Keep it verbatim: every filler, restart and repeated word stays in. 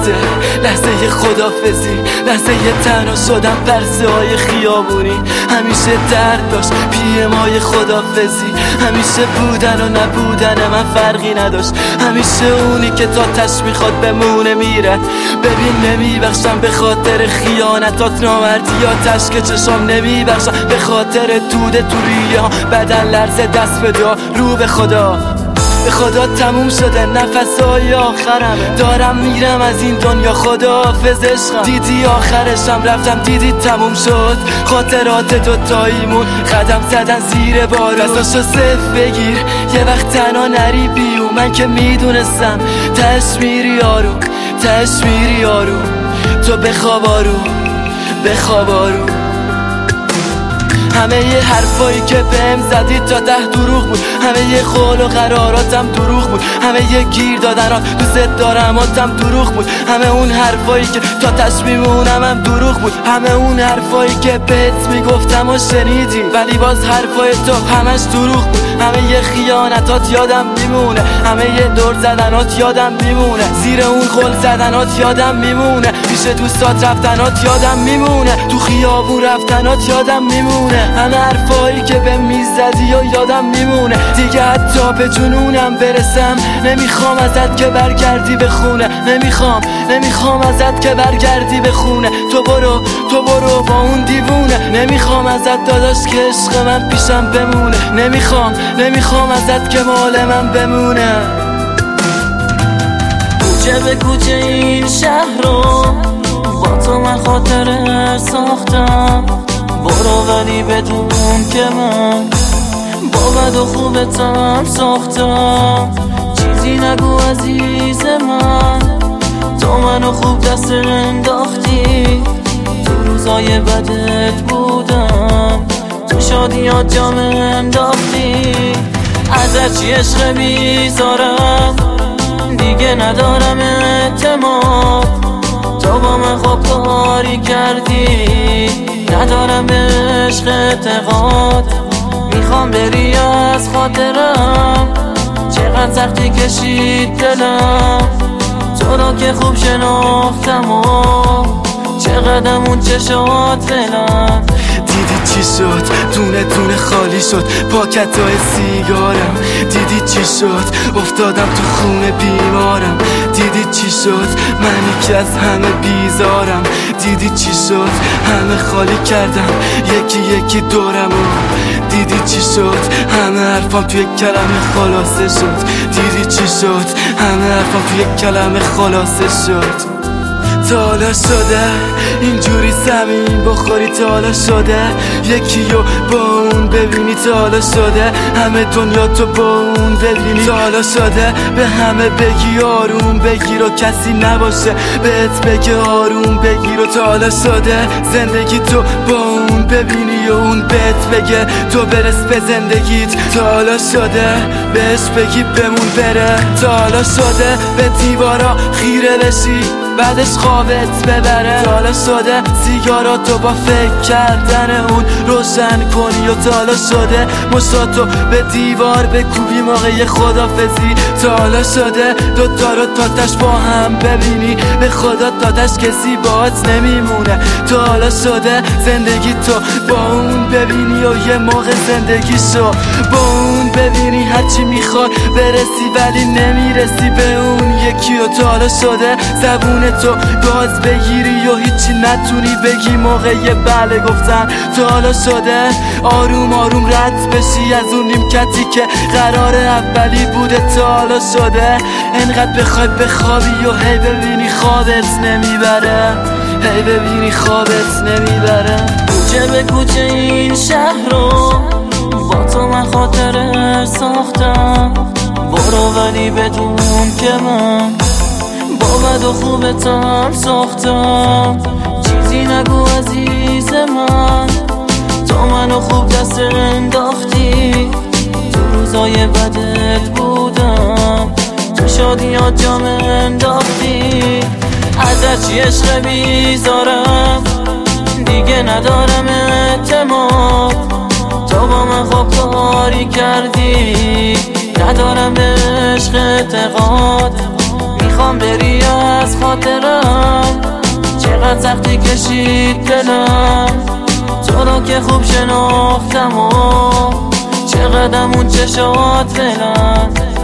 لحظه لحظه خدافزی، لحظه تنها شدم پرسه های خیابونی. همیشه درد داشت پی مای خدافزی، همیشه بودن و نبودن من فرقی نداشت. همیشه اونی که تا تش میخواد بمونه میره. ببین نمیبخشم به خاطر خیانتات، نامردیاتش که چشام نمیبخشم به خاطر توده تو ریه. بدن لرزه دست به دعا رو به خدا، به خدا تموم شده نفسای آخرمه. دارم میرم از این دنیا خداحافظ عشقم. دیدی آخرشم رفتم دیدی تموم شد. خاطرات دوتاییمون قدم زدن زیر بارون. دستاشو صف بگیر یه وقت تنها نری بیو. من که میدونستم تش میری آروم، تش میری آروم. تو بخواب آروم، بخواب آروم. همه یه حرفایی که بهم زدی تا ده دروغ بود. همه یه قول و قراراتم دروغ بود. همه یه گیر دادنات دوست دارماتم دروغ بود. همه اون حرفایی که تا تش میمونم هم دروغ بود. همه اون حرفایی که بهت میگفتم و شنیدی ولی باز حرفای تو همش دروغ بود. همه یه خیانتات یادم میمونه، همه یه دور زدنات یادم میمونه. زیر اون قول زدنات یادم میمونه، پیش دوستات رفتنات یادم میمونه، تو خیابون رفتنات یادم میمونه. همه حرفایی که به میزدی و یادم میمونه. دیگه حتی به جنونم برسم نمیخوام ازت که برگردی به خونه. نمیخوام نمیخوام ازت که برگردی به خونه. تو برو تو برو با اون دیوونه. نمیخوام ازت داداش که عشق من پیشم بمونه. نمیخوام نمیخوام ازت که مال من بمونه. کوچه به کوچه این شهر رو با تو من خاطره ساختم. برو ولی بدون که من با بد و خوبتم ساختم. چیزی نگو عزیز من، تو منو خوب دست انداختی. تو روزای بدت بودم، تو شادیات جام انداختی. ازت چی عشق میذارم، دیگه ندارم اعتماد. تو با من خوب کاری کردی، ندارم به عشق اعتقاد. میخوام بری از خاطرم، چقدر سختی کشید دلم. تو را که خوب شناختم و چقدر اون چشات فلم. دیدی چی شد دونه دونه خالی شد پاکتای سیگارم. دیدی چی شد افتادم تو خونه بیمارم. دیدی چی شد منی که از همه بیزارم. دیدی چی شد همه خالی کردم یکی یکی دورم. دیدی چی شد همه حرفام توی کلمه خلاصه شد. دیدی چی شد همه حرفام توی کلمه خلاصه شد. تا حالا شده اینجوری زمین بخوری؟ تا حالا شده یکیو با اون ببینی؟ تا حالا شده همه دنیا تو با اون ببینی؟ تا حالا شده به همه بگی آروم بگیر و کسی نباشه بهت بگه آروم بگیر؟ و تا حالا شده زندگی تو با اون ببینی و اون بهت بگه تو برس به زندگیت؟ تا حالا شده بهش بگی بمون بره؟ تا حالا شده به دیوارا خیره بشی بعدش خوابت ببره؟ تا حالا شده سیگاراتو با فکر کردن اون روشن کنی؟ و تا حالا شده مشاتو به دیوار بکوبی موقع خدافزی؟ تا حالا شده دوتا رو تاتش با هم ببینی به خدا تاتش کسی باهات نمیمونه؟ تا حالا شده زندگی تو با اون ببینی و یه موقع زندگیشو با اون ببینی هرچی میخوای برسی ولی نمیرسی به اون یکی؟ و تا حالا شده زبون تو گاز بگیری و هیچی نتونی بگی موقع بله گفتن؟ تا حالا شده آروم آروم رد بشی از اون نیمکتی که قرار اولی بوده؟ تا حالا شده انقدر بخوای بخوابی و هی ببینی خوابت نمیبره، هی ببینی خوابت نمیبره. کوچه به کوچه این شهر رو با تو من خاطره ساختم. برو ولی بدون که من با بد و خوبتم ساختم. چیزی نگو عزیز من، تو منو خوب دست انداختی. تو روزای بدت بودم، تو شادیات جام انداختی. ازت چی عشق بیزارم، دیگه ندارم اعتماد. تو با من خوب کاری کردی، ندارم به عشق اعتقاد. نمیخوام بری از خاطرم، چقدر سختی کشید دلم تو رو که خوب شناختم و چقدر اون چشات فعلا